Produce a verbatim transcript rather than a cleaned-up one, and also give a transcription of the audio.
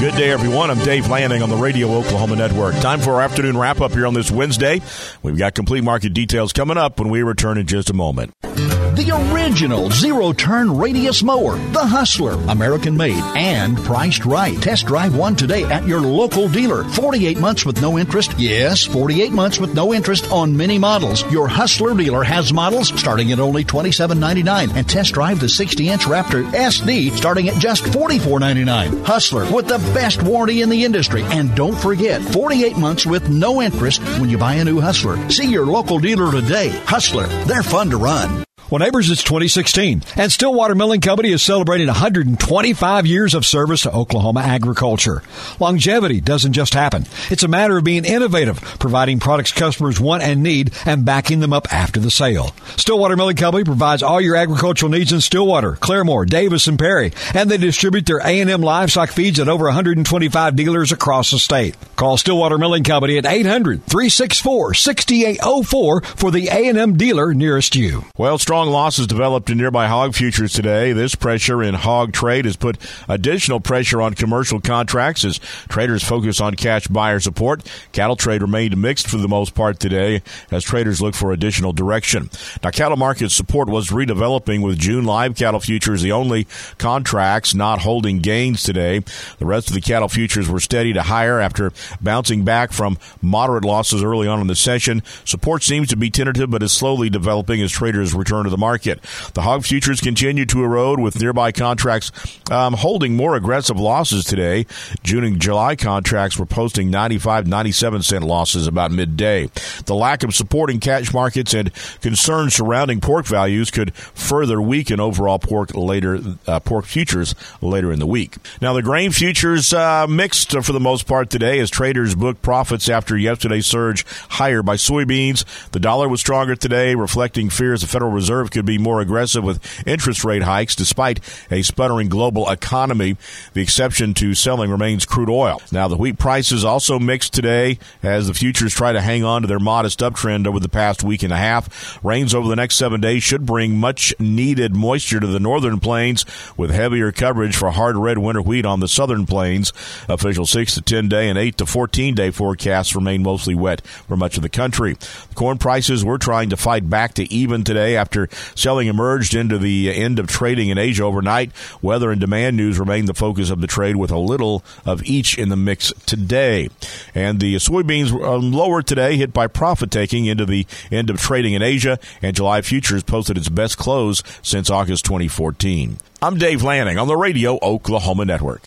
Good day, everyone. I'm Dave Lanning on the Radio Oklahoma Network. Time for our afternoon wrap-up here on this Wednesday. We've got complete market details coming up when we return in just a moment. The original zero-turn radius mower, the Hustler, American-made and priced right. Test drive one today at your local dealer. forty-eight months with no interest. Yes, forty-eight months with no interest on many models. Your Hustler dealer has models starting at only twenty-seven ninety-nine, and test drive the sixty-inch Raptor S D starting at just forty-four ninety-nine. Hustler with the best warranty in the industry. And don't forget, forty-eight months with no interest when you buy a new Hustler. See your local dealer today. Hustler, they're fun to run. Well, neighbors, it's twenty sixteen, and Stillwater Milling Company is celebrating one hundred twenty-five years of service to Oklahoma agriculture. Longevity doesn't just happen. It's a matter of being innovative, providing products customers want and need, and backing them up after the sale. Stillwater Milling Company provides all your agricultural needs in Stillwater, Claremore, Davis, and Perry, and they distribute their A and M livestock feeds at over one hundred twenty-five dealers across the state. Call Stillwater Milling Company at eight hundred, three six four, six eight zero four for the A and M dealer nearest you. Well, strong losses developed in nearby hog futures today. This pressure in hog trade has put additional pressure on commercial contracts as traders focus on cash buyer support. Cattle trade remained mixed for the most part today as traders look for additional direction. Now, cattle market support was redeveloping with June live cattle futures the only contracts not holding gains today. The rest of the cattle futures were steady to higher after bouncing back from moderate losses early on in the session. Support seems to be tentative but is slowly developing as traders return to the market. The hog futures continue to erode with nearby contracts um, holding more aggressive losses today. June and July contracts were posting ninety-five, ninety-seven cent losses about midday. The lack of support in cash markets and concerns surrounding pork values could further weaken overall pork later uh, pork futures later in the week. Now, the grain futures uh, mixed for the most part today as traders booked profits after yesterday's surge higher by soybeans. The dollar was stronger today, reflecting fears the Federal Reserve could be more aggressive with interest rate hikes despite a sputtering global economy. The exception to selling remains crude oil. Now, the wheat prices also mixed today as the futures try to hang on to their modest uptrend over the past week and a half. Rains over the next seven days should bring much needed moisture to the northern plains with heavier coverage for hard red winter wheat on the southern plains. Official six to ten day and eight to fourteen day forecasts remain mostly wet for much of the country. The corn prices were trying to fight back to even today after selling emerged into the end of trading in Asia overnight. Weather and demand news remain the focus of the trade with a little of each in the mix today. And the soybeans were lower today, hit by profit taking into the end of trading in Asia, and July futures posted its best close since August twenty fourteen. I'm Dave Lanning on the Radio Oklahoma Network.